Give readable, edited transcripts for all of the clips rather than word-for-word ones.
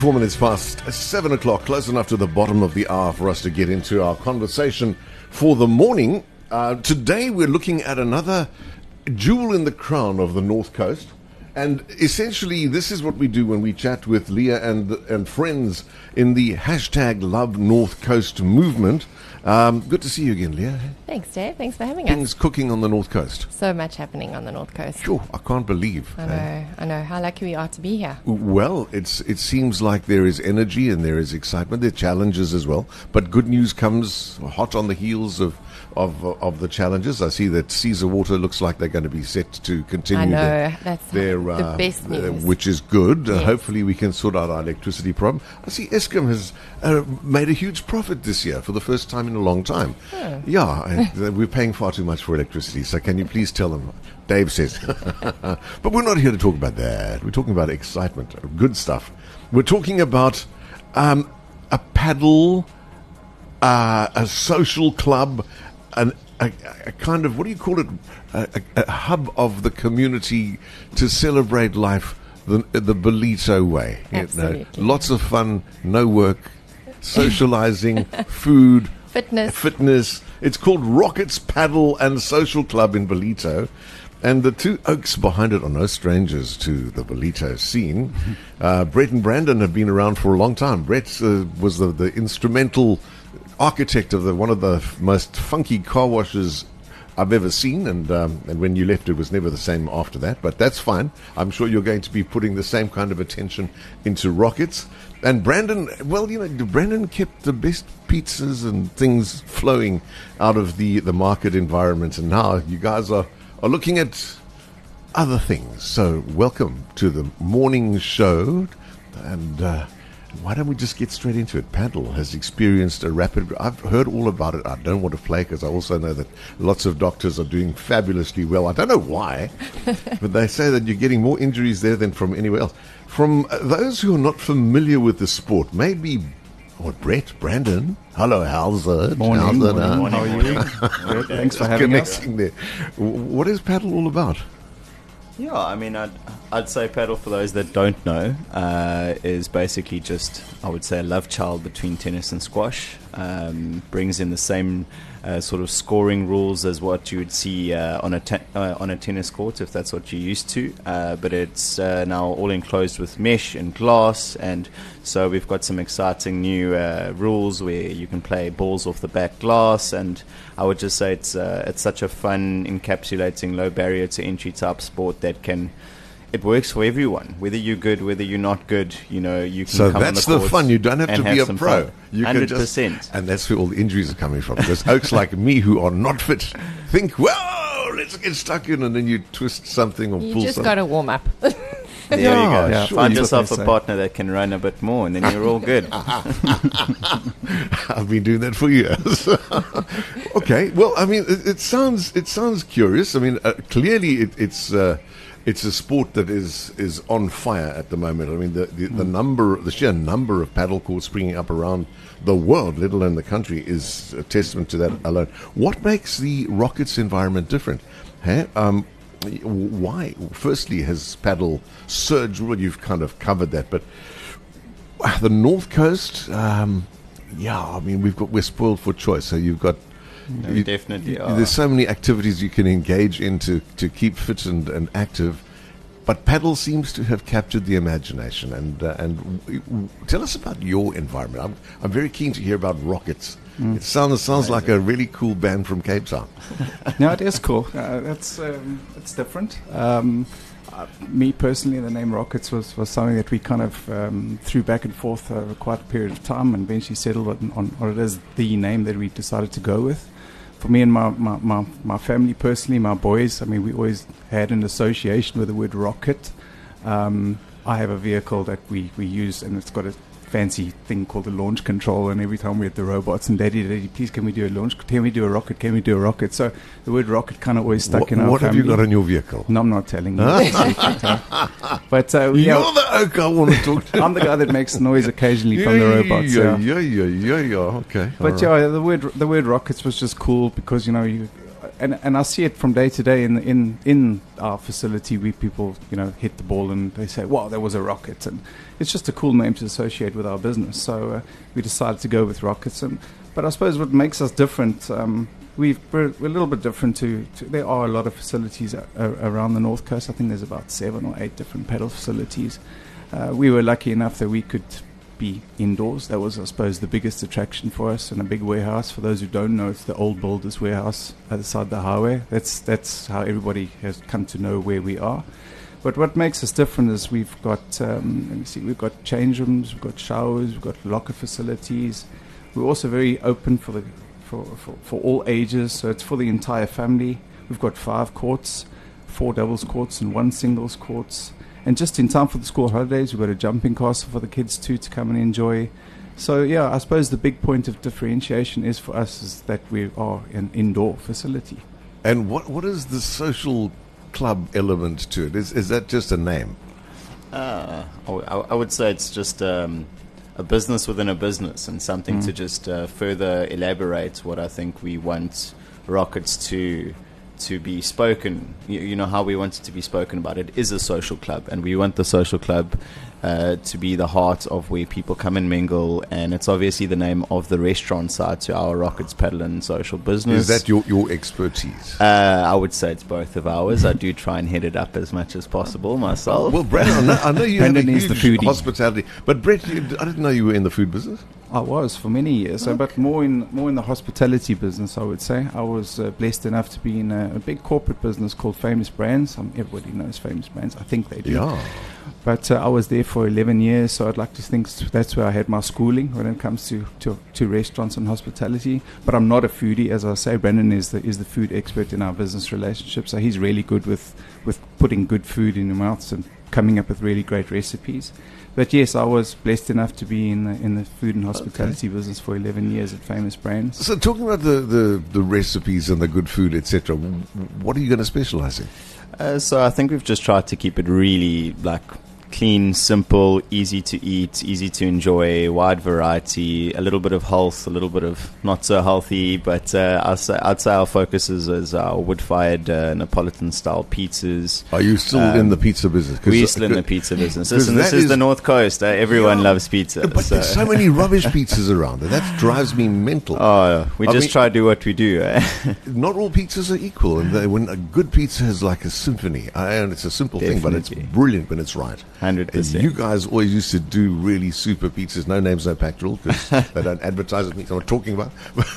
4 minutes past 7 o'clock, close enough to the bottom of the hour for us to get into our conversation for the morning. Today we're looking at another jewel in the crown of the North Coast. And essentially, this is what we do when we chat with Leah and friends in the hashtag Love North Coast movement. Good to see you again, Leah. Thanks, Dave. Thanks for having us. Things cooking on the North Coast. So much happening on the North Coast. Sure, I can't believe. I know. How lucky we are to be here. Well, it seems like there is energy and there is excitement. There are challenges as well. But good news comes hot on the heels of the challenges. I see that Caesar Water looks like they're going to be set to continue. I know. That's the best news. Which is good. Yes. Hopefully we can sort out our electricity problem. I see Eskom has made a huge profit this year for the first time in a long time. Oh. Yeah, we're paying far too much for electricity. So can you please tell them? Dave says. But we're not here to talk about that. We're talking about excitement, good stuff. We're talking about a paddle, a social club, a kind of, what do you call it, a hub of the community to celebrate life the Ballito way. Absolutely. Lots of fun, no work, socializing, food, fitness. It's called Rockets Paddle and Social Club in Ballito. And the two oaks behind it are no strangers to the Ballito scene. Brett and Brandon have been around for a long time. Brett was the instrumental architect of one of the most funky car washes I've ever seen, and when you left, it was never the same after that. But that's fine. I'm sure you're going to be putting the same kind of attention into Rockets. And Brandon, well, Brandon kept the best pizzas and things flowing out of the market environment, and now you guys are looking at other things. So welcome to the morning show, and why don't we just get straight into it? Paddle has experienced a rapid... I've heard all about it. I don't want to play because I also know that lots of doctors are doing fabulously well. I don't know why, but they say that you're getting more injuries there than from anywhere else. From those who are not familiar with the sport, maybe... Brett, Brandon, hello, how's it? Morning. How are you? Good. Thanks for having us. There. What is paddle all about? Yeah, I mean, I'd say paddle, for those that don't know, is basically just, I would say, a love child between tennis and squash. Brings in the same sort of scoring rules as what you would see on a tennis court, if that's what you're used to. But it's now all enclosed with mesh and glass, and so we've got some exciting new rules where you can play balls off the back glass. And I would just say it's such a fun, encapsulating, low barrier to entry type sport that it works for everyone, whether you're good, whether you're not good. You can come on the court. So that's the fun. You don't have to be a pro. Fun. You 100%. And that's where all the injuries are coming from. Because oaks like me who are not fit think, well, let's get stuck in, and then you twist something or pull something. You just got to warm up. There you go. Yeah, sure. Find yourself a partner that can run a bit more, and then you're all good. I've been doing that for years. Okay, well, I mean, it sounds curious. I mean, clearly it's a sport that is on fire at the moment. I mean, the sheer number of paddle courts springing up around the world, let alone the country, is a testament to that alone. What makes the Rockets environment different? Hey? Why? Firstly, has paddle surged? Well, you've kind of covered that, but the North Coast, I mean, we're spoiled for choice. So you've got. You definitely are. There's so many activities you can engage in to keep fit and active, but paddle seems to have captured the imagination. And tell us about your environment. I'm very keen to hear about Rockets. It sounds like a really cool band from Cape Town. No, it is cool. It's different. Me personally, the name Rockets was something that we kind of threw back and forth over quite a period of time, and eventually settled on what it is, the name that we decided to go with. For me and my family personally, my boys, I mean, we always had an association with the word rocket. I have a vehicle that we use, and it's got a fancy thing called the launch control, and every time we have the robots, and Daddy, please, can we do a launch? Can we do a rocket? Can we do a rocket? So the word rocket kind of always stuck in our family. What have you got on your vehicle? No, I'm not telling you. But you're the oak I want to talk to. I'm the guy that makes noise occasionally from the robots. Yeah. Okay. But the word rockets was just cool because and I see it from day to day in our facility where people, hit the ball and they say, wow, there was a rocket. And it's just a cool name to associate with our business. So we decided to go with Rockets. But I suppose what makes us different, we're a little bit different to there are a lot of facilities around the North Coast. I think there's about 7 or 8 different pedal facilities. We were lucky enough that we could be indoors. That was, I suppose, the biggest attraction for us, in a big warehouse. For those who don't know, it's the old Builders Warehouse at the side of the highway. That's how everybody has come to know where we are. But what makes us different is we've got we've got change rooms, we've got showers, we've got locker facilities. We're also very open for all ages, so it's for the entire family. We've got 5 courts, 4 doubles courts and 1 singles courts. And just in time for the school holidays, we've got a jumping castle for the kids too to come and enjoy. So I suppose the big point of differentiation is for us is that we are an indoor facility. And what is the social club element to it? Is that just a name? I would say it's just a business within a business, and something to just further elaborate what I think we want Rockets to be spoken, how we want it to be spoken about. It is a social club, and we want the social club to be the heart of where people come and mingle, and it's obviously the name of the restaurant side to our Rockets Paddle and Social Business. Is that your expertise? I would say it's both of ours. I do try and head it up as much as possible myself. Well, Brett, I know you have a huge the foodie. Hospitality, but Brett, I didn't know you were in the food business. I was for many years, but more in the hospitality business, I would say. I was blessed enough to be in a big corporate business called Famous Brands. Everybody knows Famous Brands. I think they do. Yeah. But I was there for 11 years, so I'd like to think that's where I had my schooling when it comes to restaurants and hospitality. But I'm not a foodie. As I say, Brandon is the food expert in our business relationship, so he's really good with putting good food in your mouths and coming up with really great recipes. But yes, I was blessed enough to be in the food and hospitality business for 11 years at Famous Brands. So talking about the recipes and the good food, etc., what are you going to specialize in? So I think we've just tried to keep it really clean, simple, easy to eat, easy to enjoy, wide variety, a little bit of health, a little bit of not so healthy, but I'd say our focus is our wood-fired Neapolitan-style pizzas. Are you still in the pizza business? We're still in the pizza business. Listen, this is the North Coast. Everyone loves pizza. But there's so many rubbish pizzas around. That drives me mental. Oh, we just try to do what we do. Not all pizzas are equal. And when a good pizza is like a symphony, and it's a simple thing, but it's brilliant when it's right. 100%. You guys always used to do really super pizzas. No names, no pactoral, because they don't advertise with me. So I'm talking about.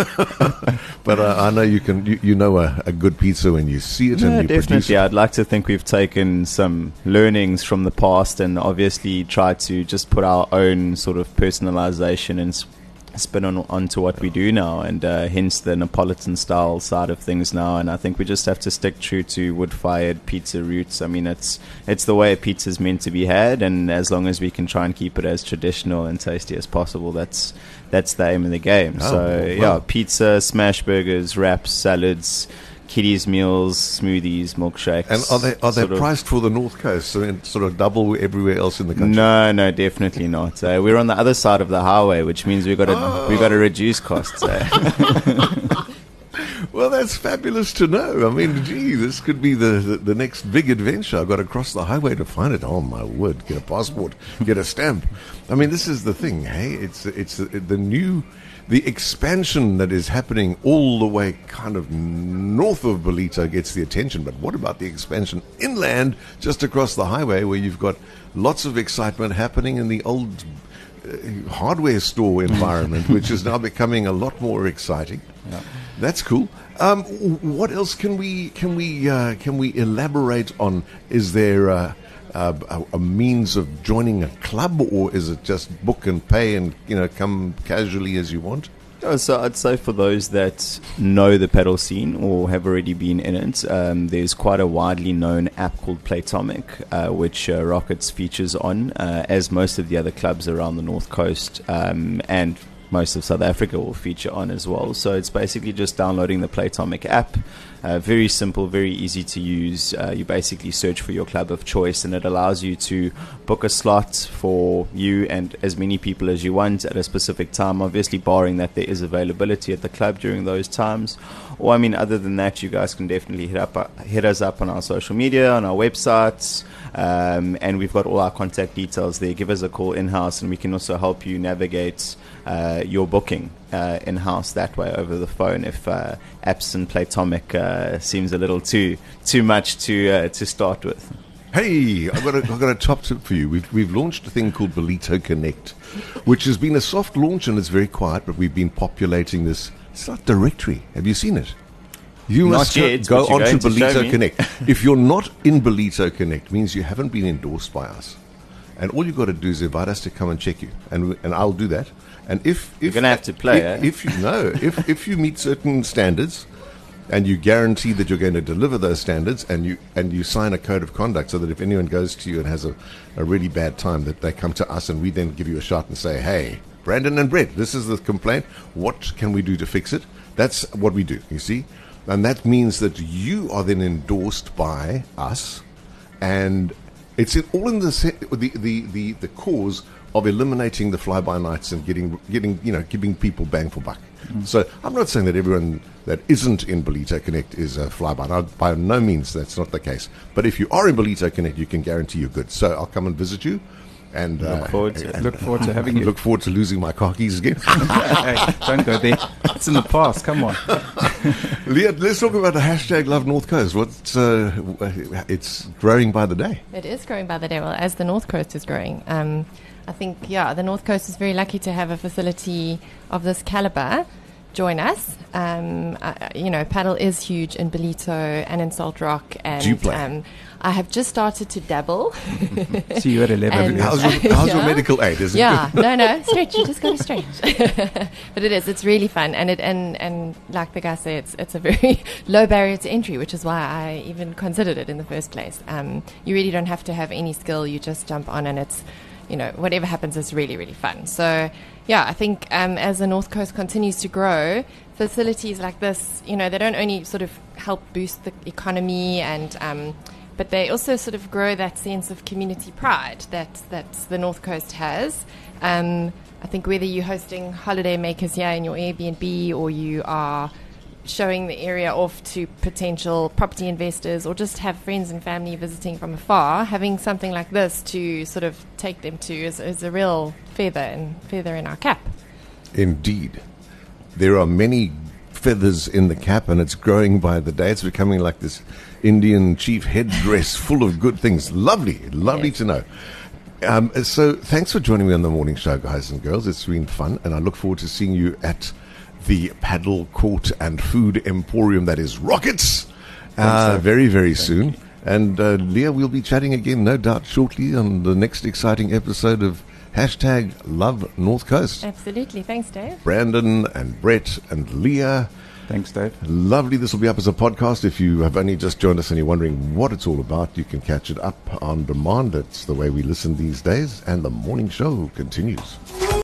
But I know you can. You know a good pizza when you see it and you definitely. produce it. I'd like to think we've taken some learnings from the past and obviously tried to just put our own sort of personalization and spin onto what we do now, and hence the Neapolitan style side of things now. And I think we just have to stick true to wood-fired pizza roots. I mean, it's the way a pizza is meant to be had, and as long as we can try and keep it as traditional and tasty as possible, that's the aim of the game. Pizza, smash burgers, wraps, salads, kiddies meals, smoothies, milkshakes. And are they priced for the North Coast, so sort of double everywhere else in the country? No, definitely not. We're on the other side of the highway, which means we've got to reduce costs. Well, that's fabulous to know. I mean, gee, this could be the next big adventure. I've got to cross the highway to find it. Oh, my word. Get a passport. Get a stamp. I mean, this is the thing, hey? It's the expansion that is happening all the way kind of north of Ballito gets the attention. But what about the expansion inland just across the highway, where you've got lots of excitement happening in the old hardware store environment, which is now becoming a lot more exciting? Yeah. That's cool. What else can we elaborate on? Is there a means of joining a club, or is it just book and pay and come casually as you want? So I'd say for those that know the pedal scene or have already been in it, there's quite a widely known app called Playtomic, which Rockets features on, as most of the other clubs around the North Coast, and most of South Africa will feature on as well. So it's basically just downloading the Playtomic app. Very simple, very easy to use. You basically search for your club of choice, and it allows you to book a slot for you and as many people as you want at a specific time, obviously barring that there is availability at the club during those times. Or, I mean, other than that, you guys can definitely hit us up on our social media, on our websites, and we've got all our contact details there. Give us a call in-house, and we can also help you navigate your booking in-house that way over the phone if apps and Playtomic seems a little too much to start with. Hey, I've got a top tip for you. We've launched a thing called Ballito Connect, which has been a soft launch and it's very quiet, but we've been populating this. It's not directory. Have you seen it? You must go on to Ballito Connect. If you're not in Ballito Connect, means you haven't been endorsed by us. And all you've got to do is invite us to come and check you, and I'll do that. And if you're going to have to play, if you meet certain standards, and you guarantee that you're going to deliver those standards, and you sign a code of conduct, so that if anyone goes to you and has a really bad time, that they come to us and we then give you a shot and say, hey, Brandon and Brett, this is the complaint. What can we do to fix it? That's what we do, you see. And that means that you are then endorsed by us, and it's all in the cause of eliminating the fly-by-nights and giving people bang for buck. So I'm not saying that everyone that isn't in Ballito Connect is a fly-by-night. By no means that's not the case. But if you are in Ballito Connect, you can guarantee you're good. So I'll come and visit you. And look forward to having you. Look forward to losing my car keys again. Hey, don't go there. It's in the past. Come on. Leah, let's talk about the hashtag Love North Coast. It's growing by the day. It is growing by the day. Well, as the North Coast is growing, I think the North Coast is very lucky to have a facility of this caliber join us. Paddle is huge in Ballito and in Salt Rock. And, do you play? I have just started to dabble. See you at 11. How's your medical aid? Is it good? No, stretch. You just got to stretch. But it's really fun, and like the guy said, it's a very low barrier to entry, which is why I even considered it in the first place. You really don't have to have any skill. You just jump on, and it's, whatever happens is really, really fun. So, I think as the North Coast continues to grow, facilities like this, they don't only sort of help boost the economy but they also sort of grow that sense of community pride that the North Coast has. I think whether you're hosting holiday makers here in your Airbnb, or you are showing the area off to potential property investors, or just have friends and family visiting from afar, having something like this to sort of take them to is a real feather in our cap. Indeed. There are many feathers in the cap, and it's growing by the day. It's becoming like this Indian chief headdress full of good things. Lovely yes. To know. So thanks for joining me on the morning show, guys and girls. It's been fun, and I look forward to seeing you at the Paddle Court and Food Emporium that is Rockets very, very soon. And Leah, we'll be chatting again, no doubt, shortly on the next exciting episode of hashtag Love North Coast. Absolutely. Thanks, Dave. Brandon and Brett and Leah. Thanks, Dave. Lovely. This will be up as a podcast. If you have only just joined us and you're wondering what it's all about, you can catch it up on demand. That's the way we listen these days. And the morning show continues.